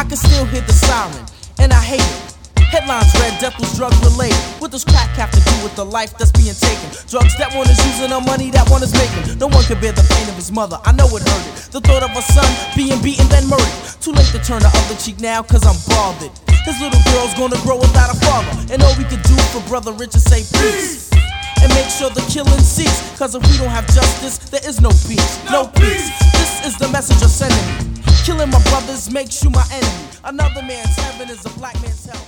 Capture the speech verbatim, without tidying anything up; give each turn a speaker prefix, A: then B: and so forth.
A: can still hear the siren, and I hate it. Headlines read, death was drug related. What does crack have to do with the life that's being taken? Drugs that one is using or money that one is making. No one can bear the pain of his mother, I know it hurt it. The thought of a son being beaten then murdered. Too late to turn the other cheek now, cause I'm bothered. His little girl's gonna grow without a father. And all we can do for Brother Rich is say peace. And make sure the killing cease. Cause if we don't have justice, there is no peace. No peace. This is the message you're sending me. Killing my brothers makes you my enemy. Another man's heaven is a black man's hell.